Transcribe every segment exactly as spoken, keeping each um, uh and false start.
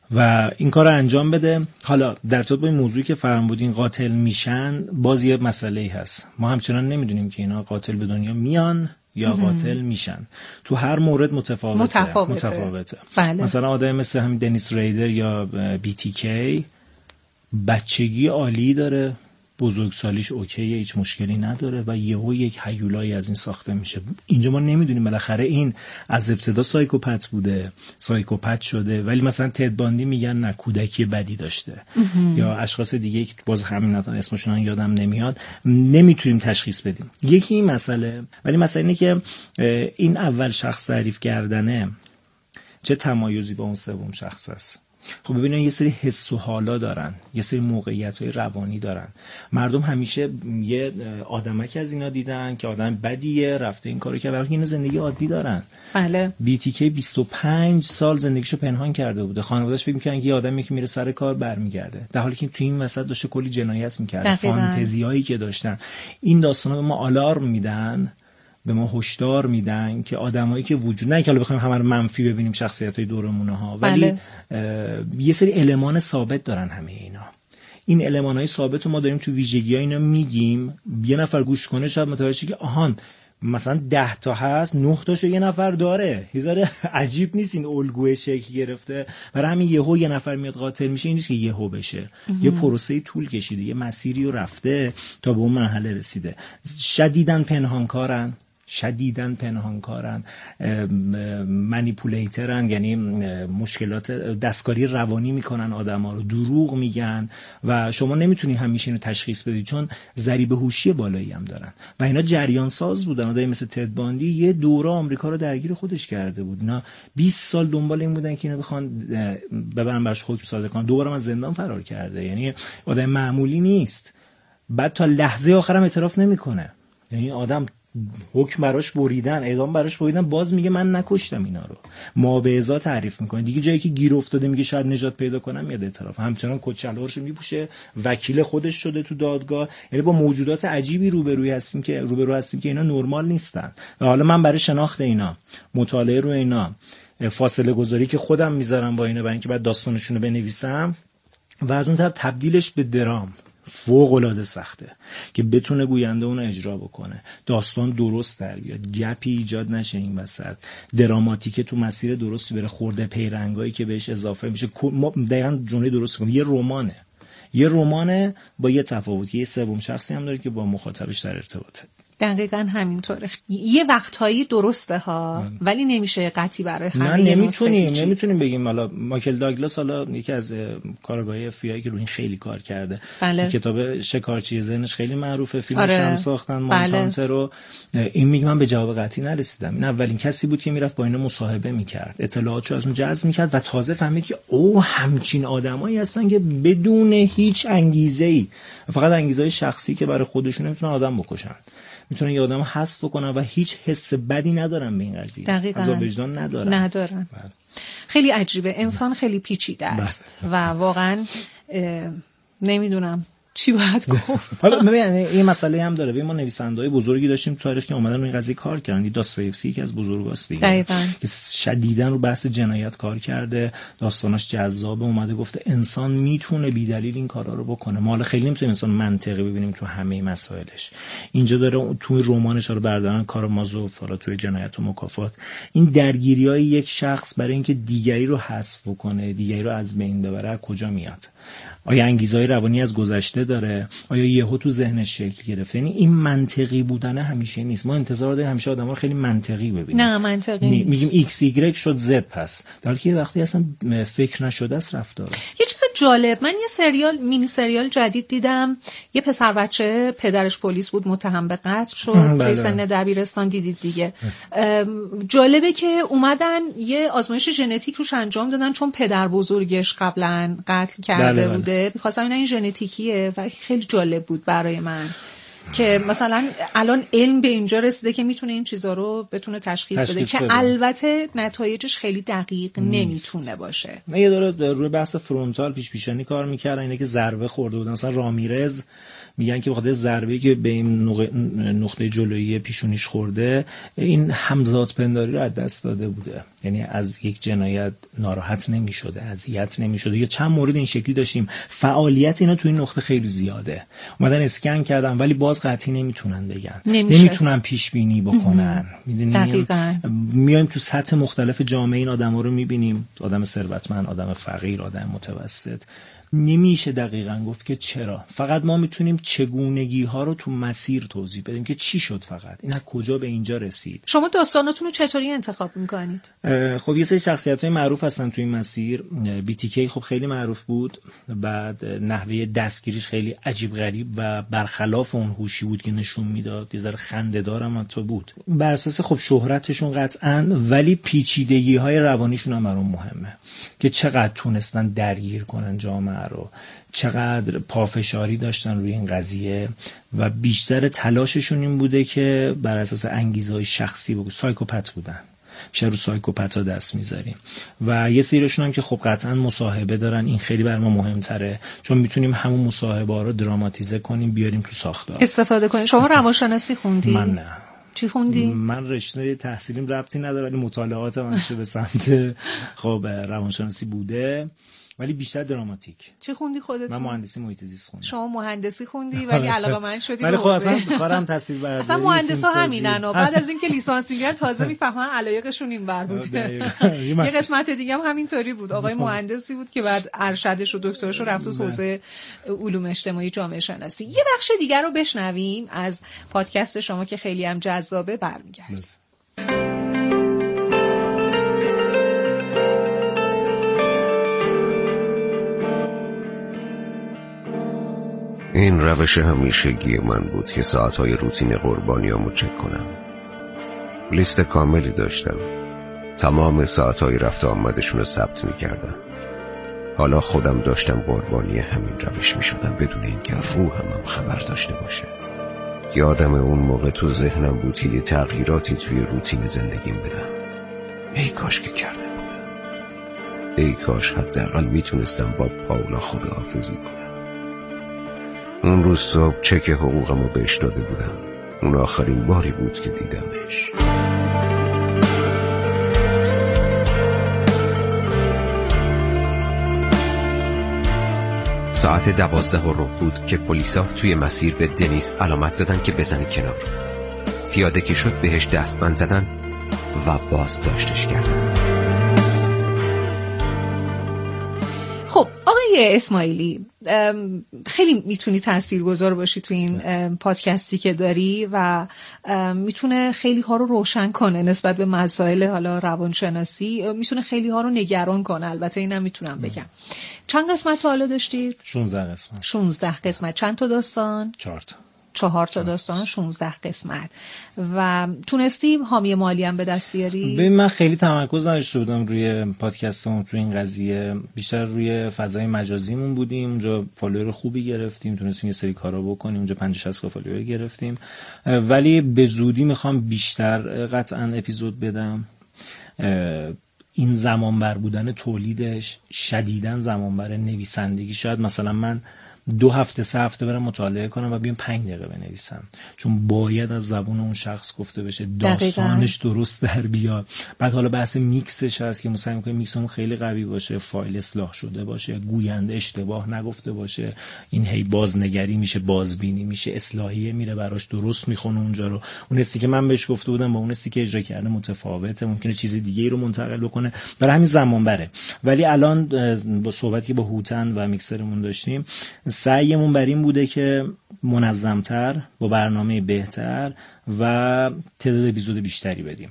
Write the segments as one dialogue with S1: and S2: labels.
S1: و این کار رو انجام بده. حالا در ارتباط با این موضوعی که فرمودین قاتل میشن، باز یه مسئله‌ای هست. ما همچنان نمیدونیم که اینا قاتل به دنیا میان یا قاتل میشن. تو هر مورد متفاوته.
S2: متفاوته.
S1: متفاوته.
S2: بله.
S1: مثلا آدم مثل همین دنیس ریدر یا بی تی کی بچگی عالی داره، بزرگسالیش اوکیه، هیچ مشکلی نداره و یهو یک هیولایی از این ساخته میشه. اینجا ما نمیدونیم بالاخره این از ابتدا سایکوپت بوده، سایکوپت شده، ولی مثلا تد باندی میگن نه کودکی بدی داشته یا اشخاص دیگه که باز همین اسمشون یادم نمیاد، نمیتونیم تشخیص بدیم. یکی این مسئله، ولی مسئله اینه که این اول شخص تعریف کردنه چه تمایزی با اون سوم شخص است. خب ببینن یه سری حس و حالا دارن، یه سری موقعیت‌های روانی دارن. مردم همیشه یه آدمک از اینا دیدن که آدم بدیه، رفته این کارو کرده، ولی اینا زندگی عادی دارن.
S2: بله.
S1: بی تی کی بیست و پنج سال زندگیشو پنهان کرده بوده. خانواده‌اش فکر می‌کردن یه آدمی که میره سر کار برمیگرده، در حالی که تو این وسط داشته کلی جنایت می‌کرده. فانتزیایی که داشتن. این داستانا به ما آلارم میدن، به ما هشدار میدن که آدمایی که وجود، نه که حالا بخوایم همه رو منفی ببینیم شخصیت‌های دورمونه ها، ولی بله. یه سری المان ثابت دارن همه اینا. این المان‌های ثابت رو ما داریم تو ویژگی‌ها اینا میگیم، یه نفر گوش کنه شاید متوجه شه که آهان مثلا ده تا هست، نه تاشو یه نفر داره. هزار عجیب نیست این الگوی شکل گرفته. برای همین یهو یه نفر میاد قاتل میشه، این نیست که یهو بشه. یه پروسه طول کشیده، یه مسیری رو رفته تا به اون مرحله رسیده. شدیداً پنهانکارن، شدیداً پنهانکارن، منیپولیترن، یعنی مشکلات دستکاری روانی میکنن آدما رو، دروغ میگن و شما نمیتونی همیشه اینو تشخیص بدی چون ضریب هوشی بالایی هم دارن و اینا جریان ساز بودن. آدمی مثل تد باندی یه دوره آمریکا رو درگیر خودش کرده بود. اینا بیست سال دنبال این بودن که اینا بخوان ببرن براش حکم صادر کنن. دوباره از زندان فرار کرده. یعنی آدم معمولی نیست. بعد تا لحظه آخرم اعتراف نمیکنه. یعنی آدم حکم براش بریدن، اعدام براش بریدن، باز میگه من نکشتم اینا رو. مابعضا تعریف میکنه. دیگه جایی که گیر افتاده میگه شاید نجات پیدا کنم میاد اعتراف. همچنان کچلوارشو میپوشه، وکیل خودش شده تو دادگاه. یعنی با موجودات عجیبی روبروی هستیم که روبرو هستیم که اینا نرمال نیستن. و حالا من برای شناخت اینا، مطالعه رو اینا، فاصله گذاری که خودم میذارم با اینا برای اینکه بعد داستانشون رو بنویسم و از اون طرف تبدیلش به درام، فوق العاده سخته که بتونه گوینده اون اجرا بکنه، داستان درست در بیاد، گپی ایجاد نشه این وسط، دراماتیکه تو مسیر درستی بره، خورده پیرنگایی که بهش اضافه میشه. ما دقیقاً جمله درست کنیم، یه رمانه. یه رمانه با یه تفاوت، یه سوم شخصی هم داره که با مخاطبش در ارتباطه.
S2: دقیقاً همینطوره. یه وقتهایی درسته ها من. ولی نمیشه قطعی برای همه.
S1: نه نمیتونیم نمیتونیم بگیم. حالا مایکل داگلاس حالا یکی از کارگاه‌های اف بی آی که روی این خیلی کار کرده.
S2: بله.
S1: کتاب شکارچی ذهنش خیلی معروفه، فیلمش
S2: آره.
S1: هم ساختن، مانتانتر رو. این میگم من به جواب قطعی نرسیدم. این اولین کسی بود که میرفت با اینا مصاحبه میکرد، اطلاعاتشو از اون جذب میکرد و تازه فهمید که او همچین آدمایی هستن که بدون هیچ انگیزه‌ای، فقط انگیزه‌های شخصی که برای خودشون میتونن آدم بکشن، میتونن یه آدمو حذف کنن و هیچ حس بدی ندارن به این قضیه. عذاب وجدان ندارن.
S2: ندارن. بله. خیلی عجیبه. انسان خیلی پیچیده است و واقعا نمیدونم چی باید گفت.
S1: حالا ببین این مسئله هم داره. ببین ما نویسنده‌های بزرگی داشتیم تو تاریخ که اومدن روی این قضیه کار کردن. داستایوفسکی که از بزرگاست دیگه،
S2: دقیقاً.
S1: که شدیداً رو بحث جنایت کار کرده، داستاناش جذابه، اومده گفته انسان میتونه بی‌دلیل این کارا رو بکنه. ما حالا خیلی نمیتونیم انسان منطقی ببینیم تو همه مسائلش. اینجا داره توی رمانش رو بردارن کارامازوف، حالا توی جنایت و مکافات، این درگیری‌های یک شخص برای اینکه دیگری رو حذف کنه، دیگری رو از بین ببره کجا میاد؟ آیا انگیزهای روانی از گذشته داره؟ آیا یهو تو ذهنش شکل گرفته؟ یعنی این منطقی بودن همیشه نیست. ما انتظار داریم همیشه آدم‌ها رو خیلی منطقی ببینیم.
S2: نه منطقی نیست.
S1: میگیم ایکس ایگرگ شد زد پس، در حالی که وقتی اصلا فکر نشده است رفتار.
S2: یه چیز جالب، من یه سریال مینی سریال جدید دیدم، یه پسر بچه پدرش پلیس بود، متهم به قتل شد، توی سن دبیرستان. دیدید دیگه. جالبه که اومدن یه آزمایش ژنتیک روش انجام دادن چون پدر بزرگش قبلا قتل کرده بله بوده. می‌خواستم اینا این ژنتیکیه و خیلی جالب بود برای من که مثلا الان علم به اینجا رسیده که میتونه این چیزا رو بتونه تشخیص, تشخیص بده, بده که البته نتایجش خیلی دقیق نیست. نمیتونه باشه.
S1: من یه دوره روی بحث فرونتال پیش پیشانی کار میکردن، اینا که ضربه خورده بودن، مثلا رامیرز میگن که بخاطر ضربه‌ای که به این نقطه جلویی پیشونیش خورده این همزاد پنداری رو از دست داده بوده. یعنی از یک جنایت ناراحت نمی‌شده، اذیت نمی‌شده. یا چند مورد این شکلی داشتیم. فعالیت اینا تو این نقطه خیلی زیاده. اومدن اسکن کردن ولی باز قطعی نمیتونن بگن، نمیتونن پیش بینی بکنن. میدونیم میایم تو سطح مختلف جامعه این آدما رو میبینیم، آدم ثروتمند، آدم فقیر، آدم متوسط. نمیشه دقیقاً گفت که چرا، فقط ما میتونیم چگونگی ها رو تو مسیر توضیح بدیم که چی شد، فقط این از کجا به اینجا رسید.
S2: شما داستاناتون رو چطوری انتخاب میکنید؟
S1: خب یه سری شخصیت‌های معروف هستن تو این مسیر. بی تی کی خب خیلی معروف بود، بعد نحوه دستگیریش خیلی عجیب غریب و برخلاف اون هوشی بود که نشون میداد، یه ذره خنده‌دار هم تو بود. بر اساس خب شهرتشون قطعاً، ولی پیچیدگی‌های روانیشون هم برام مهمه که چقدر تونستن درگیر کنن جامعه رو، چقدر پافشاری داشتن روی این قضیه و بیشتر تلاششون این بوده که بر اساس انگیزه‌های شخصی بگو سایکوپت بودن، بیشتر رو سایکوپتا دست میذاریم. و یه سریشون هم که خب قطعا مصاحبه دارن، این خیلی بر ما مهمتره چون میتونیم همون مصاحبه ها رو دراماتیزه کنیم بیاریم تو ساختار استفاده
S2: کنیم. شما روانشناسی خوندی؟
S1: من نه.
S2: چی خوندی؟
S1: من رشته تحصیلیم ربطی نداره ولی مطالعات من به سمت خب روانشناسی بوده، ولی بیشتر دراماتیک.
S2: چی خوندی خودت؟
S1: من مهندسی محیط زیست خوندم.
S2: شما مهندسی خوندی ولی علاقه‌مند شدی.
S1: ولی خب اصلا کارم تحصیل برداری.
S2: اصلا مهندسا همینن و بعد از اینکه لیسانس میگیرن تازه میفهمن علایقشون این ور بوده. یه قسمت دیگه هم همینطوری بود. آقای مهندسی بود که بعد ارشدش و دکترش رو رفت تو حوزه علوم اجتماعی جامعه شناسی. یه بخش دیگه رو بشنویم از پادکست شما که خیلی هم جذابه، برمیگردیم.
S3: این روش همیشگی من بود که ساعتهای روتین قربانیامو چک کنم. لیست کاملی داشتم، تمام ساعتهای رفت آمدشون رو ثبت میکردم. حالا خودم داشتم قربانی همین روش میشدم بدون اینکه روحم هم خبر داشته باشه. یادم اون موقع تو ذهنم بود که یه تغییراتی توی روتین زندگیم بدم. ای کاش که کرده بودم، ای کاش حداقل میتونستم با پاولا خداحافظی کنم. اون روز صبح چک حقوقمو بهش داده بودم. اون آخرین باری بود که دیدمش.
S4: ساعت دوازده و ربع بود که پلیسا توی مسیر به دنیز علامت دادن که بزنه کنار. پیاده که شد بهش دستبند زدن و بازداشتش کردن.
S2: خب آقای اسماعیلی، خیلی میتونی تاثیرگذار باشی تو این پادکستی که داری و میتونه خیلی ها رو روشن کنه نسبت به مسائل حالا روانشناسی، میتونه خیلی ها رو نگران کنه. البته اینم میتونم بگم. چند قسمت تا حالا داشتید؟
S1: شانزده قسمت.
S2: شانزده قسمت. چند تا داستان؟
S1: چهار تا.
S2: چهار تا داستان، شانزده قسمت. و تونستی حامی مالی هم به دست بیاری؟
S1: ببین من خیلی تمرکز نداشته بودم روی پادکستمون تو این قضیه، بیشتر روی فضای مجازیمون بودیم. اونجا فالوور خوبی گرفتیم، تونستیم یه سری کارا بکنیم، اونجا پنجاه شصت فالوور گرفتیم، ولی به زودی میخوام بیشتر قطعا اپیزود بدم. این زمانبر بودن تولیدش شدیداً زمانبر نویسندگی. شاید مثلا من دو هفته سه هفته برم مطالعه کنم و بیام پنج دقیقه بنویسم، چون باید از زبون اون شخص گفته بشه، داستانش درست در بیاد. بعد حالا بحث میکسش هست که مثلا میگم میکسمون خیلی قوی باشه، فایل اصلاح شده باشه، گوینده اشتباه نگفته باشه، این هی بازنگری میشه، بازبینی میشه، اصلاحیه میره براش درست میخونه اونجا رو. اون حسی که من بهش گفته بودم با اون حسی که اجرا کرده متفاوته، ممکنه چیز دیگه ای رو منتقل بکنه، برای همین زمان بره. ولی الان با صحبتی که با هوتن و میکسرمون داشتیم، سعیمون بر این بوده که منظمتر، با برنامه بهتر و تعداد اپیزود بیشتری بدیم.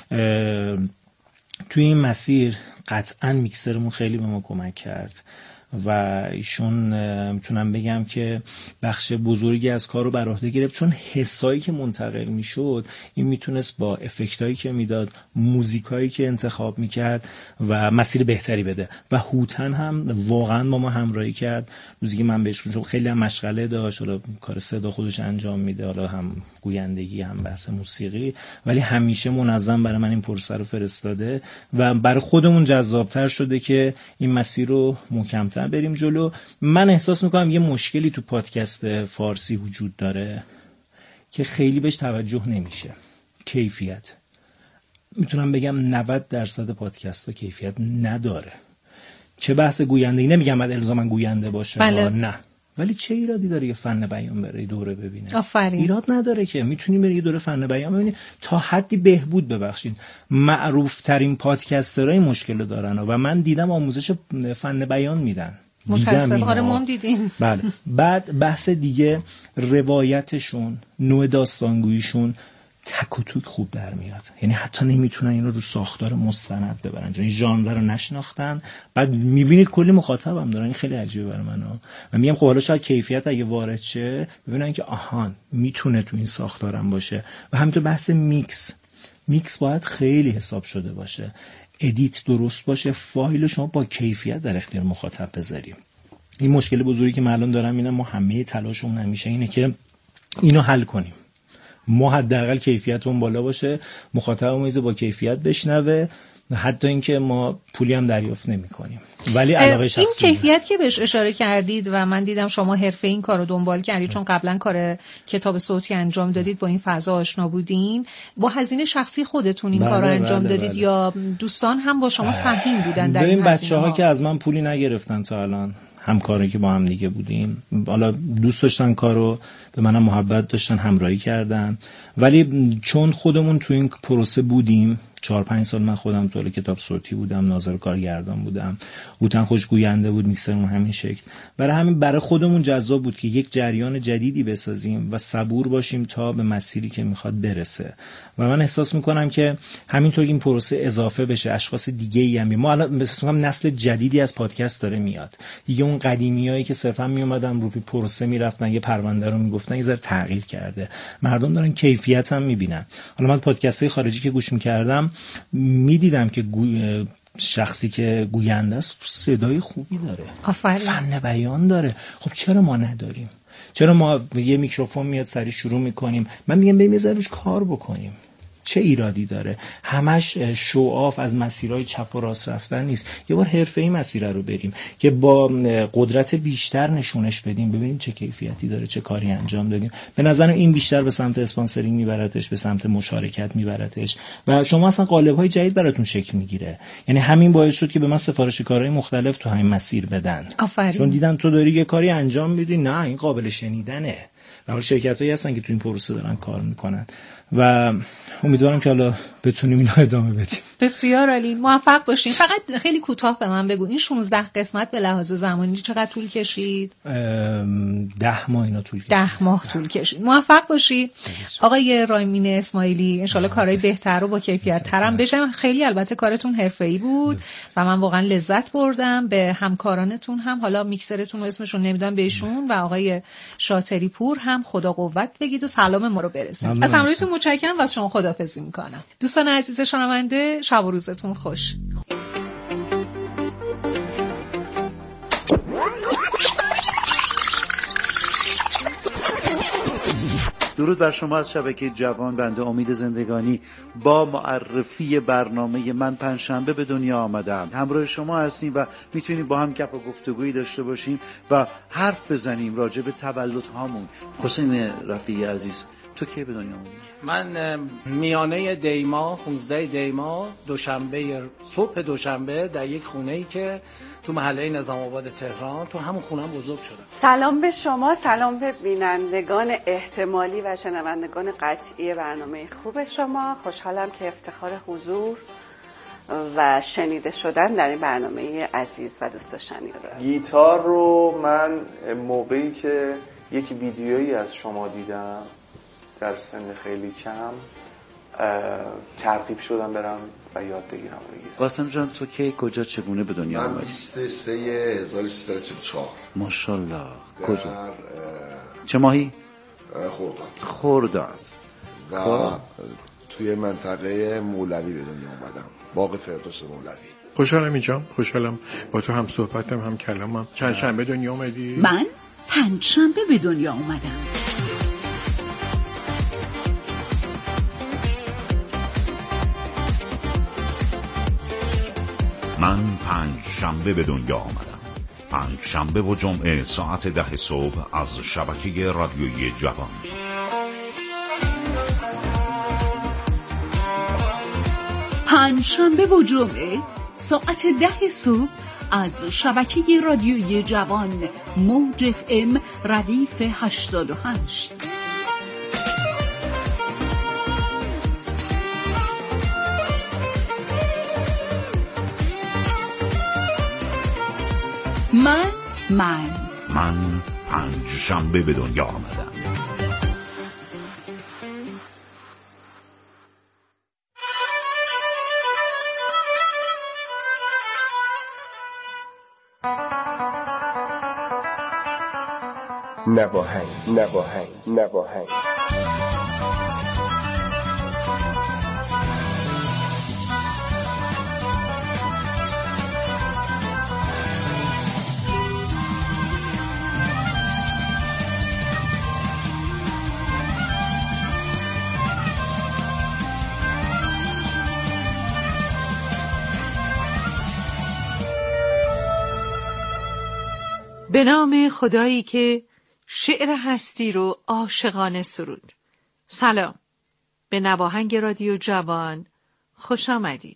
S1: توی این مسیر قطعاً میکسرمون خیلی به ما کمک کرد و ایشون میتونم بگم که بخش بزرگی از کار رو بر عهده گرفت، چون حسایی که منتقل میشد این میتونست با افکتایی که میداد، موزیکایی که انتخاب میکرد و مسیر بهتری بده. و هوتن هم واقعا با ما همراهی کرد. روزی که من بهش گفتم خیلی هم مشغله داشت، حالا کار صدا خودش انجام میده، حالا هم گویندگی هم بحث موسیقی، ولی همیشه منظم برای من این پروسه رو فرستاده و برای خودمون جذابتر شده که این مسیر رو محکم‌تر بریم جلو. من احساس میکنم یه مشکلی تو پادکست فارسی وجود داره که خیلی بهش توجه نمیشه. کیفیت. میتونم بگم نود درصد پادکست ها کیفیت نداره. چه بحث گویندگی، نمیگم باید الزاما گوینده باشه،
S2: بله.
S1: نه، ولی چه ایرادی داره یه فن بیان بره دوره ببینه؟
S2: آفرین.
S1: ایراد نداره که میتونی بری یه دوره فن بیان ببینی، تا حدی بهبود. ببخشید معروف ترین پادکسترای مشکل دارن و من دیدم آموزش فن بیان میدن.
S2: متاسفم. آره ما هم دیدیم.
S1: بله. بعد بحث دیگه، روایتشون، نوع داستانگوییشون تک و توک خوب در میاد. یعنی حتی نمیتونن این رو رو ساختار مستند ببرن، یعنی ژانر رو نشناختن. بعد میبینید کلی مخاطبم دارن. این خیلی عجیبه برای من ها. من میگم خب حالا شاید کیفیت اگه وارد شه ببینن که آهان میتونه تو این ساختارم باشه. و همینطور بحث میکس، میکس باید خیلی حساب شده باشه، ادیت درست باشه، فایل شما با کیفیت در اختیار مخاطب بذاریم. این مشکل بزرگی که من الان دارم اینه، ما همه تلاشمون همیشه اینه که اینو حل کنیم. ما حداقل کیفیتمون بالا باشه، مخاطبمون با کیفیت بشنوه، حتی اینکه ما پولی هم دریافت نمی‌کنیم. ولی علاقه شخصی
S2: این کیفیت که بهش اشاره کردید و من دیدم شما حرفه این کارو دنبال کردید، چون قبلا کار کتاب صوتی انجام دادید، با این فضا آشنا بودین، با هزینه شخصی خودتون این
S1: بله
S2: کارو انجام
S1: بله
S2: دادید
S1: بله.
S2: یا دوستان هم با شما سهیم بودن در این
S1: هزینه؟ بچه‌ها
S2: ها؟
S1: که از من پولی نگرفتن تا الان، همکاری که با هم دیگه بودیم، حالا دوست داشتن کارو، به منم محبت داشتن، همراهی کردن. ولی چون خودمون تو این پروسه بودیم، چهار پنج سال من خودم تو کتاب صوتی بودم، ناظر کارگردان بودم، هوتن خوشگوینده بود، میکسرمون همین شکل. برای همین برای خودمون جذاب بود که یک جریان جدیدی بسازیم و صبور باشیم تا به مسیری که میخواد برسه. و من احساس میکنم که همینطور این پروسه اضافه بشه، اشخاص دیگه‌ای هم، ما الان مثلا نسل جدیدی از پادکست داره میاد دیگه. اون قدیمیایی که صرفا میومدن رو پروسه میرفتن یه پرونده رو میگفتن، یه ذره تغییر کرده، مردم دارن کیفیت هم میبینن. حالا من پادکست‌های خارجی که گوش میکردم میدیدم که گوی... شخصی که گوینده است صدای خوبی داره،
S2: آفرین،
S1: فن بیان داره. خب چرا ما نداریم؟ چرا ما یه میکروفون میاد سری شروع میکنیم؟ من میگم بریم یه ذره روش کار بکنیم. چه ایرادی داره؟ همش شو آف از مسیرهای چپ و راست رفتن نیست. یه بار حرفه‌ای مسیر رو بریم که با قدرت بیشتر نشونش بدیم، ببینیم چه کیفیتی داره، چه کاری انجام دادیم. به نظرم این بیشتر به سمت اسپانسرینگ میبرتش، به سمت مشارکت میبرتش و شما اصلا قالب‌های جدید براتون شکل میگیره. یعنی همین باعث شد که به من سفارش کارهای مختلف تو همین مسیر بدن.
S2: آفرین.
S1: چون دیدن تو داری یه کاری انجام میدی، نه این قابل شنیدنه. و حالا شرکتایی هستن که تو این پروسه دارن کار میکنن و امیدوارم که حالا بتونیم اینو ادامه بدیم.
S2: بسیار عالی، موفق باشین. فقط خیلی کوتاه به من بگو این شانزده قسمت به لحاظ زمانی چقدر طول کشید؟
S1: ده ماه اینا طول کشید.
S2: ده ماه طول کشید. موفق باشی آقای رامین اسماعیلی. انشالله کارهای بهتر و با کیفیت تر هم بشه. خیلی البته کارتون حرفه‌ای بود و من واقعا لذت بردم. به همکارانتون هم، حالا میکسرتون اسمشون نمیدونم بهشون، و آقای شاطری پور هم خدا قوت بگید و سلام ما رو برسونید. از همراهیتون متشکرم و از شما خداحافظی میکنم. دوستان عزیز شنونده، شب و روزتون خوش.
S5: درود بر شما از شبکه جوان. بنده امید زندگانی با معرفی برنامه من پنجشنبه به دنیا آمدم. همراه شما هستیم و میتونیم با هم گپ و گفتگویی داشته باشیم و حرف بزنیم راجع به تولد هامون. حسین رفیعی عزیز، تو کی به دنیا آمدی؟
S6: من میانه دیما، پانزده دیما، دوشنبه، صبح دوشنبه در یک خونه‌ای که تو محله نظام آباد تهران، تو همون خونه بزرگ شدم.
S7: سلام به شما، سلام به بینندگان احتمالی و شنوندگان قطعی برنامه خوب شما. خوشحالم که افتخار حضور و شنیده شدن در این برنامه عزیز و دوست داشتنی رو دارم.
S8: گیتار رو من موقعی که یک ویدیویی از شما دیدم در سن خیلی کم ترغیب شدم برم و یاد بگیرم و بگیرم.
S5: قاسم جان، تو کی، کجا، چگونه به دنیا آمدی؟
S9: من بیست و سه هزار و سیصد و چهل و چهار.
S5: ماشاءالله. کجا؟ چه ماهی؟
S9: خرداد.
S5: خرداد.
S9: و خب. توی منطقه مولوی به دنیا آمدم، باغ فردوس مولوی.
S10: خوشحالم اینجام، خوشحالم با تو هم صحبتم هم کلامم. چند شنبه دنیا اومدی؟
S11: من پنج شنبه به دنیا اومدم.
S12: من پنج شنبه به دنیا آمدم. پنج شنبه و جمعه ساعت ده صبح از شبکه رادیویی جوان.
S11: پنجشنبه و جمعه ساعت ده صبح از شبکه رادیویی جوان موج اف ام ردیف هشتاد و هشت. من من
S12: من پنجشنبه به دنیا آمدم.
S13: نواهنگ نواهنگ نواهنگ
S14: به نام خدایی که شعر هستی رو عاشقانه سرود. سلام، به نواهنگ رادیو جوان خوش آمدید.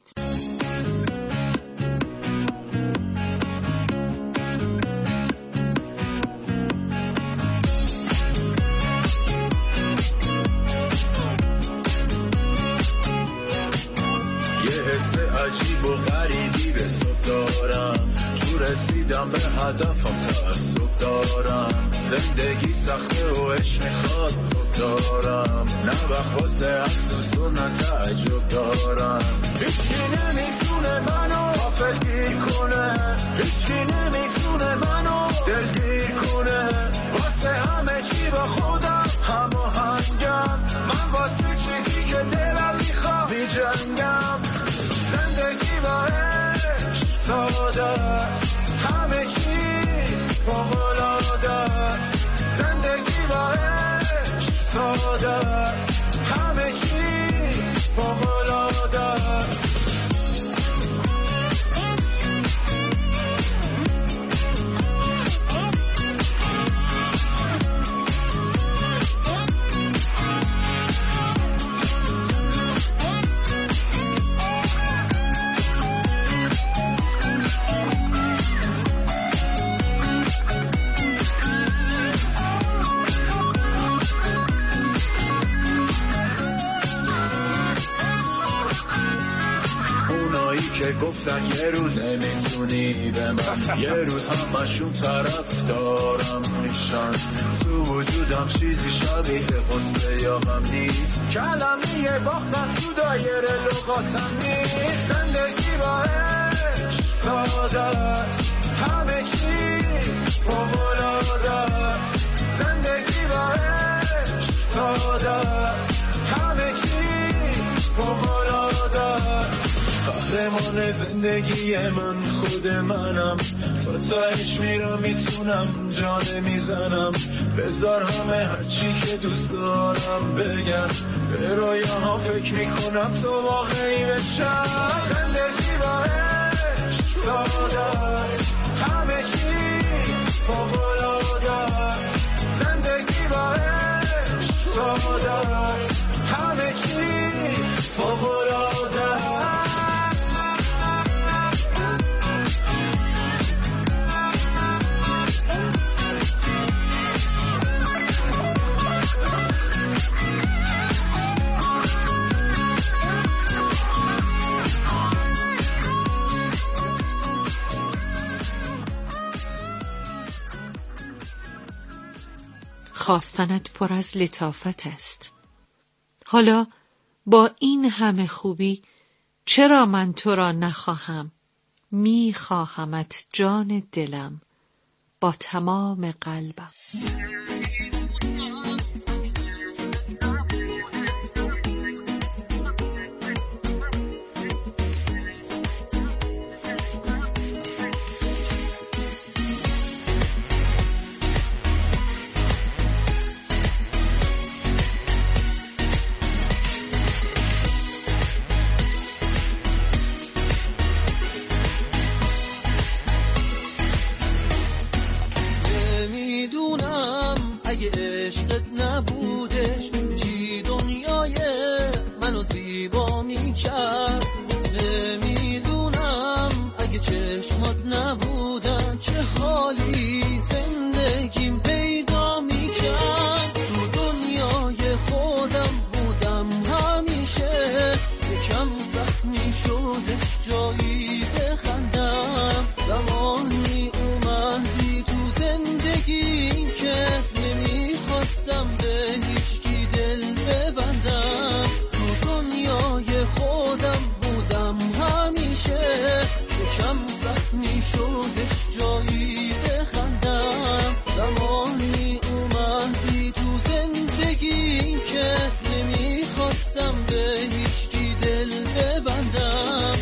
S15: یه حس عجیب و غریبی به صبح دارم، تو رسیدم به هدفم تعصب دارم، زندگی سخته و عشق میخواد خوب دارم، نه وقت واسه افسوس و نه تعجب دارم، هیچی نمیتونه منو غافلگیر کنه، هیچی نمیتونه منو دلگیر کنه، واسه همه چی با خودم هماهنگم، من واسه چیزی که دلم میخواد میجنگم، زندگی با عشق ساده، همه چی فوق‌العاده، زندگی با عشق ساده، همه چی فوق‌العاده. که گفتن یه روز نمیتونی به من، یه روز همشون طرف دارم میشن، تو وجودم چیزی شبیه قصه یا هم نیست، کلمیه باختن تو دایره لغاتم نیست، زندگی با عشق ساده، همه چی فوق‌العاده، زندگی با عشق ساده، همه چی فوق‌العاده، قهرمان زندگی من خود منم، تا تاش میرم میتونم جانه میزنم، بذار همه هرچی که دوست دارم بگم، به رویاها فکر میکنم تو واقعی بشم، زندگی با عشق ساده، همه چی فوق‌العاده، زندگی با عشق ساده، همه چی فوق‌العاده.
S14: خواستنت پر از لطافت است. حالا با این همه خوبی چرا من تو را نخواهم؟ میخواهمت جان دلم با تمام قلبم.
S15: حالی زندگیم پیدا میکرد. تو دنیای خودم بودم همیشه، یکم زخمی شدش جایی بخندم. زمانی اومدی تو زندگیم که نمیخواستم به هیچکی دل ببندم. تو دنیای خودم بودم همیشه، یکم زخمی شدش جایی بخندم. زمانی اومدی تو زندگی که نمیخواستم به هیچکی دل ببندم.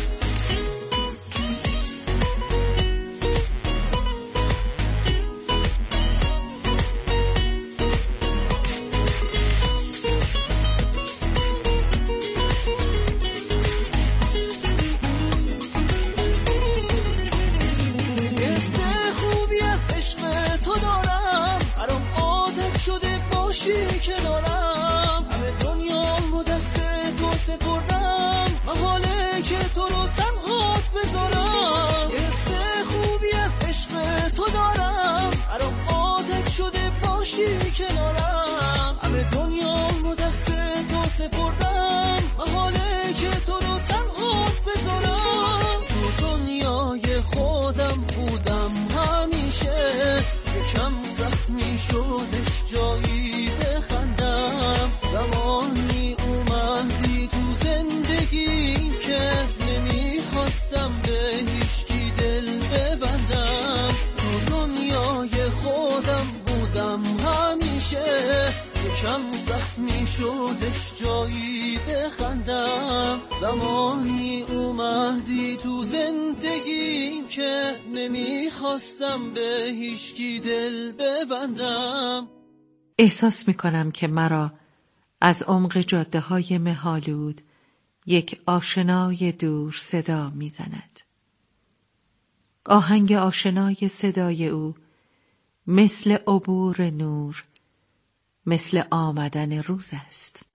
S15: کنارم همه دنیامو دست تو سپردم، محاله که تو رو تنها بذارم. حس خوبی از عشق تو دارم، برام عادت شده باشی کنارم. همه دنیامو دست تو سپردم، محاله که تو رو تنها بذارم. تو دنیای خودم بودم همیشه، یکم زخمی شدش جایی بخندم. زمانی اومدی تو زندگی که نمیخواستم به هیچکی دل ببندم. تو دنیای خودم بودم همیشه، یکم زخمی شدش جایی بخندم. زمانی اومدی تو زندگی که نمیخواستم به هیچکی دل ببندم.
S14: احساس می کنم که مرا از عمق جاده های مه‌آلود یک آشنای دور صدا می زند. آهنگ آشنای صدای او مثل عبور نور، مثل آمدن روز است.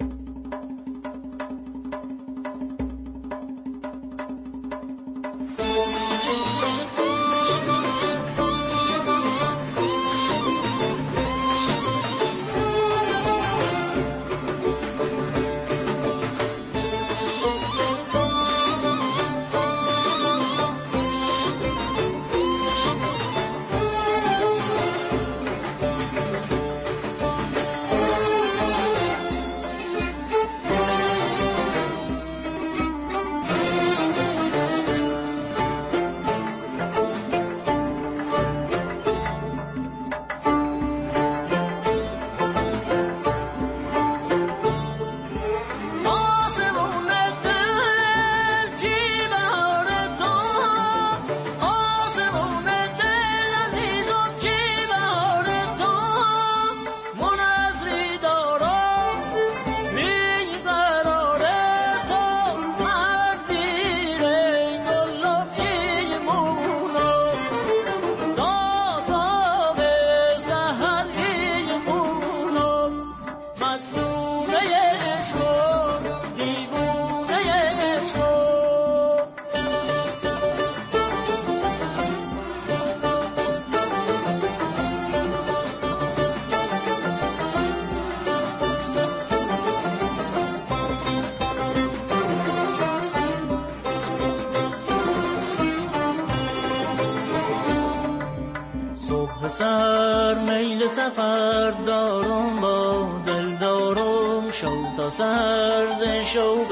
S16: سر میل سفر دارم با دل دارم، شو تا سر ز شوق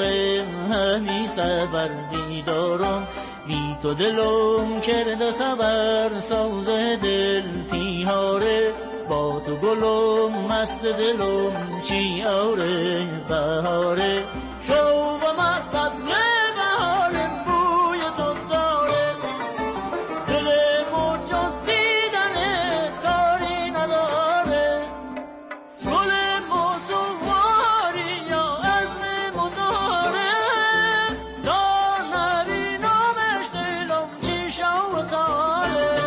S16: همی سفر دیدارم. بی تو دلم کرده خبر ساز دل پیهاره، با تو گلم مست دلم چی آره بهاره. شو و من فصل بهارم بوی تو داره، دلم جز دیدنت کاری نداره. گل موسواری یا عزم مداره، تا نبینمش دلم چی شو تاره.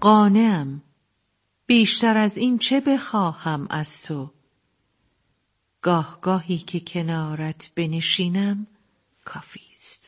S14: قانعم. بیشتر از این چه بخواهم از تو؟ گاه گاهی که کنارت بنشینم کافی است.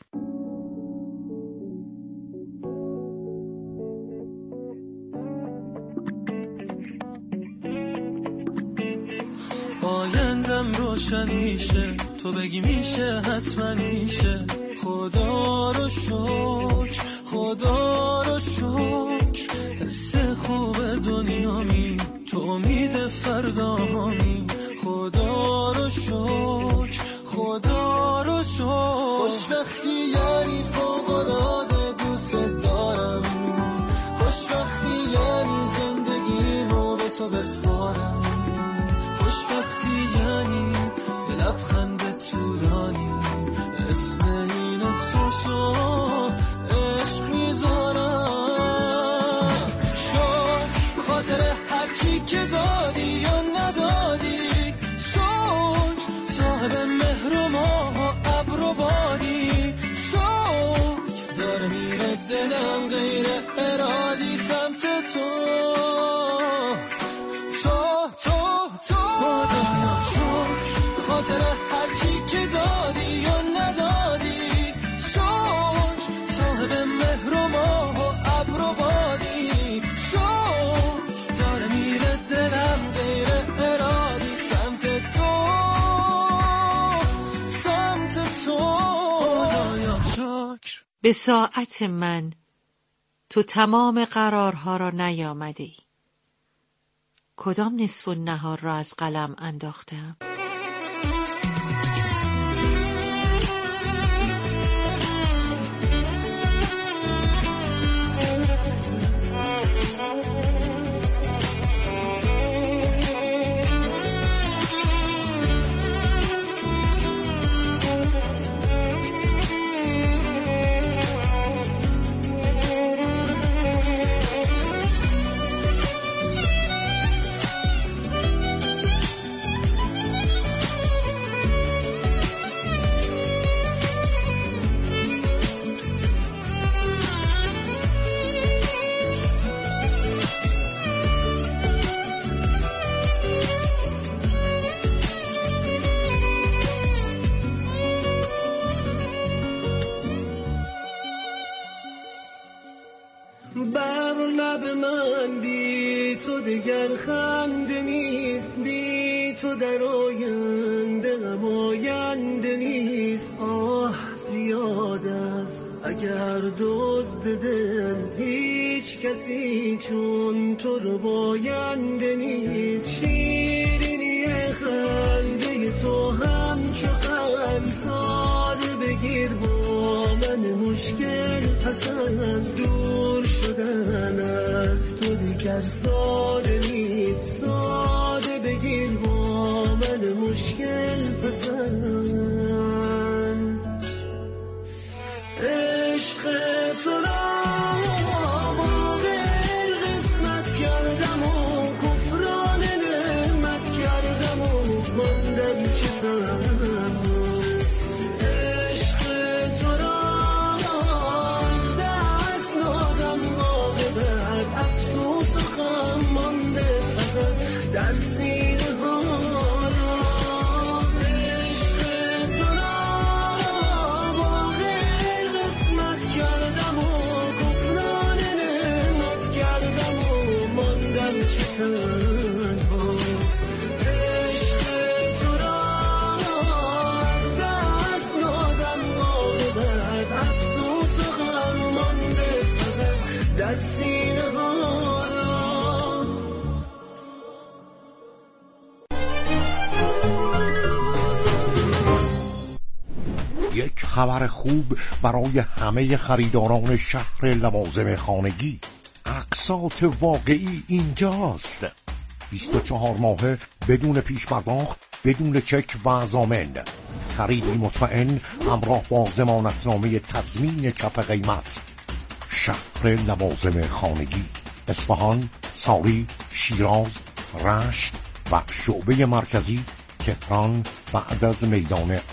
S17: آیندم روشن میشه، تو بگی میشه، حتما میشه. خدا رو شکر، خدا رو شکر. حس خوب دنیامی، تو امید فردامی. خدا رو شکر، خدا رو شکر. خوشبختی یعنی فوق‌العاده دوست دارم. خوشبختی یعنی زندگیمو به تو بسپارم. خوشبختی یعنی یه لبخند طولانی، اسم این احساسو عشق میذارم. شکر خاطر هرچی که دادی یا ندادی. شکر صاحب مهر و ماه و ابر و بادی. شکر داره میره دلم غیر ارادی سمت تو. خاطر هرچی که دادی یا ندادی. شکر صاحب مهر و ماه و ابر و بادی. شکر داره میره دلم غیر ارادی سمت تو، سمت تو. خدایا شکر.
S14: به ساعت من تو تمام قرارها را نیامدی. کدام نصف النهار را از قلم انداختم؟
S17: بر لب من بی تو دگر خنده نیست. بی تو در آینده غم آینده نیست. آه زیاد است اگر دزد دل هیچ کسی چون تو رو باینده نیست. شیرینی خنده تو همچو خند ساده بگیر با من مشکل پسند. دور شدن از تو دیگر ساده نیست. ساده بگیر با من مشکل پسند. عشق تو را با غیر قسمت کردم و کفران نعمت کردم و ماندم چه سرم. در سینه حالا عشق تو را با غیر قسمت کردم و کفران نعمت کردم و ماندم چه تنها. عشق تو را از دست دادم باید افسوس و غم مانده فقط در سینه حالا.
S18: یک خبر خوب برای همه خریداران شهر لوازم خانگی. اقساط واقعی اینجاست. بیست و چهار ماهه بدون پیش پرداخت، بدون چک و ضامن. خریدی مطمئن همراه با ضمانتنامه تضمین کف قیمت. شهر لوازم خانگی، اصفهان، ساری، شیراز، رشت و شعبه مرکزی تهران بعد از میدان